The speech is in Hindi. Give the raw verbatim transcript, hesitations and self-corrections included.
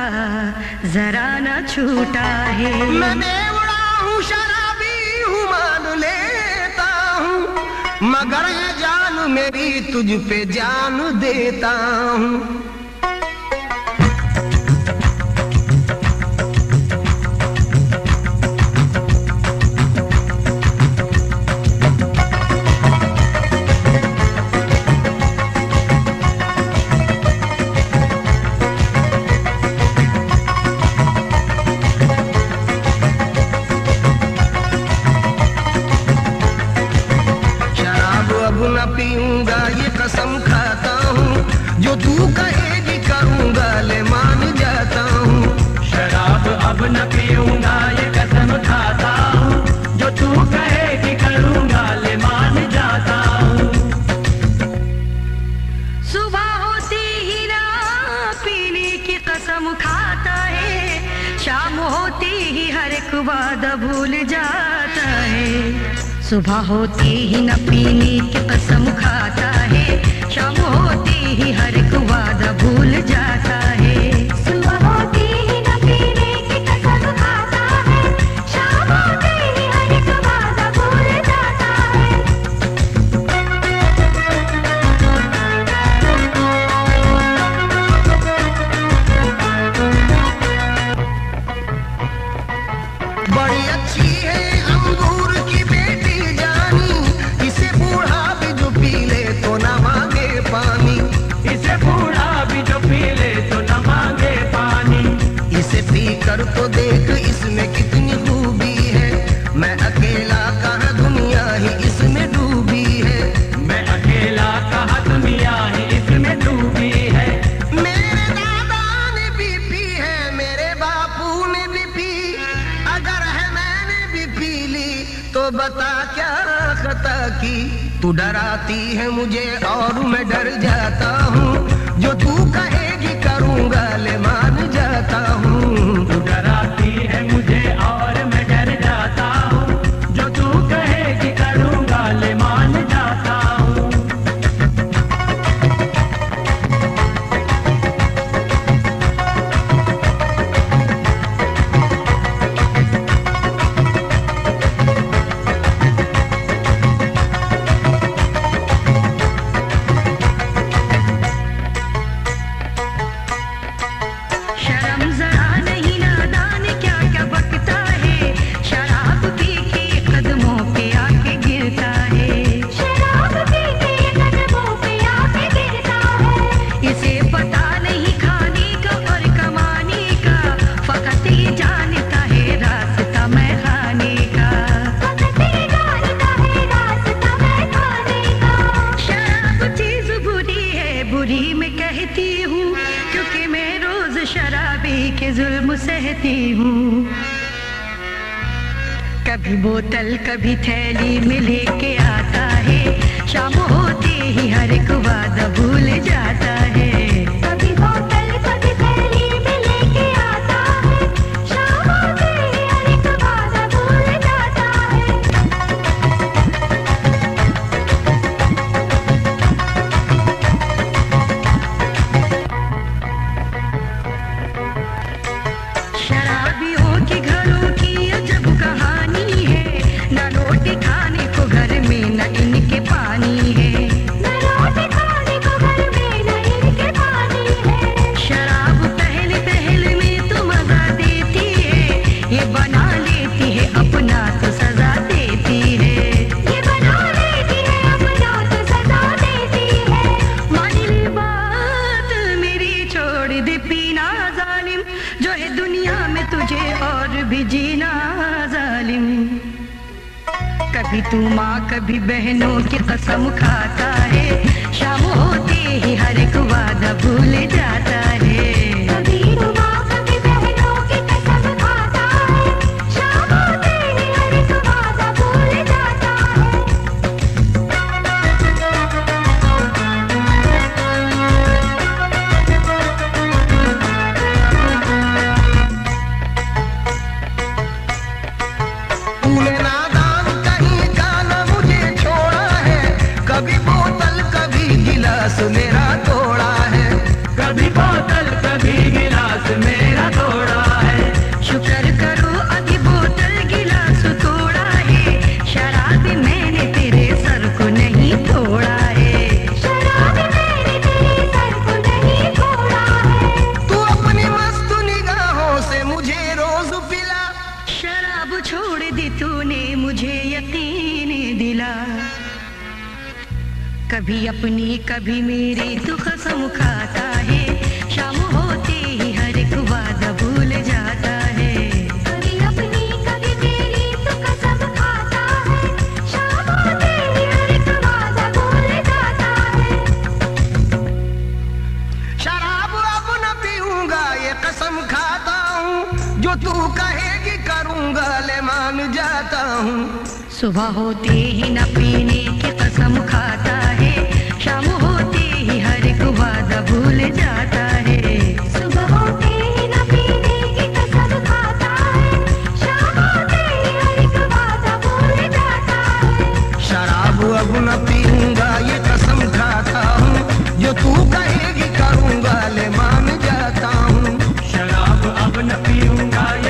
जरा न छूटा है। मैं बेवड़ा हूँ, शराबी हूँ, मान लेता हूँ, मगर है जान मेरी तुझ पे जान देता हूँ। न पीऊंगा ये कसम खाता हूँ, जो तू कहेगी करूंगा ले मान जाता हूँ। शराब अब न पीऊंगा ये कसम खाता हूँ, जो तू कहेगी करूंगा ले मान जाता हूँ। सुबह होती ही ना पीने की कसम खाता है, शाम होती ही हर एक वादा भूल जाता है। सुबह होती ही न पीने की कसम खाता है, शाम होती ही हर एक वादा भूल जाता है। सुबह होती ही न पीने की कसम खाता है, शाम होती ही हर एक वादा भूल जाता है। बड़ी अच्छी है अंगूर की बेटी जानी, इसे बूढ़ा भी जो पी ले तो न मांगे पानी। इसे बूढ़ा भी जो पी ले तो न मांगे पानी। इसे पी कर तो देख इसमें कितनी खूबी है, मैं अकेला कहाँ दुनिया ही इसमें डूबी है। मैं अकेला कहाँ दुनिया ही इसमें डूबी है। मेरे दादा ने भी पी है, मेरे बापू ने भी पी, अगर है मैंने भी पी ली तो बता क्या खता की। तू डराती है मुझे और मैं डर जाता हूँ, जो तू कहेगी करूँगा ले मान जाता हूँ। तू डराती है मुझे और मैं डर जाता हूँ, जो तू कहेगी करूंगा ले मान जाता हूँ। शर्म जरा नहीं नादान क्या क्या बकता है, शराब पी के कदमों पे आके गिरता है। शराब पी के कदमों पे आके गिरता है। इसे पता नहीं खाने का और कमाने का, फकत ये जानता है रास्ता मैं खाने का। वक्त ये जानता है रास्ता मैं खाने का। शराब चीज बुरी है, बुरी मैं कहती हूँ, क्योंकि मैं रोज शराबी के जुल्म सहती हूँ। कभी बोतल कभी थैली में लेके आता है, शाम होते ही हर एक वादा भूल जाता है। कभी बोतल कभी थैली में लेके आता है, शाम होते ही हर एक वादा भूल जाता है। शराबियों के घरों की अजब कहानी है, ना रोटी खाने को घर में न इनके पानी है। न रोटी खाने को घर में न इनके पानी है। शराब पहले पहले में तो मजा देती है, ये बना लेती है अपना तो सजा देती है। ये बना लेती है अपना तो सजा देती है। मान ले बात मेरी, छोड़ दे पीना जालिम, जो है दुनिया में तुझे और भी जीना जालिम। कभी तू माँ कभी बहनों की कसम खाता है, शाम होते ही हर एक वादा भूल जाता है। कभी रुबा कभी बहनों की कसम खाता है, शाम होते ही हर एक वादा भूल जाता है। तूने नादान कहीं का न मुझे छोड़ा है, कभी बोतल कभी गिलास मेरा तोड़ा है। कभी बोतल कभी गिलास मेरा कभी अपनी कभी मेरी तू कसम खाता है, शाम होते ही हर एक वादा भूल जाता है। कभी अपनी कभी मेरी तू कसम खाता है, शाम होते ही हर एक वादा भूल जाता है। शराब अब न पीऊंगा ये कसम खाता हूँ, जो तू कहेगी करूंगा ले मान जाता हूँ। सुबह होते ही न पीने की कसम खाता है, शाम होते ही हर एक वादा भूल जाता है। सुबह होते ही न पीने की कसम खाता है, शाम होते ही हर एक वादा भूल जाता है। शराब अब न पीऊंगा ये कसम खाता हूँ, जो तू कहेगी करूंगा ले मान जाता हूँ। शराब अब न पीऊंगा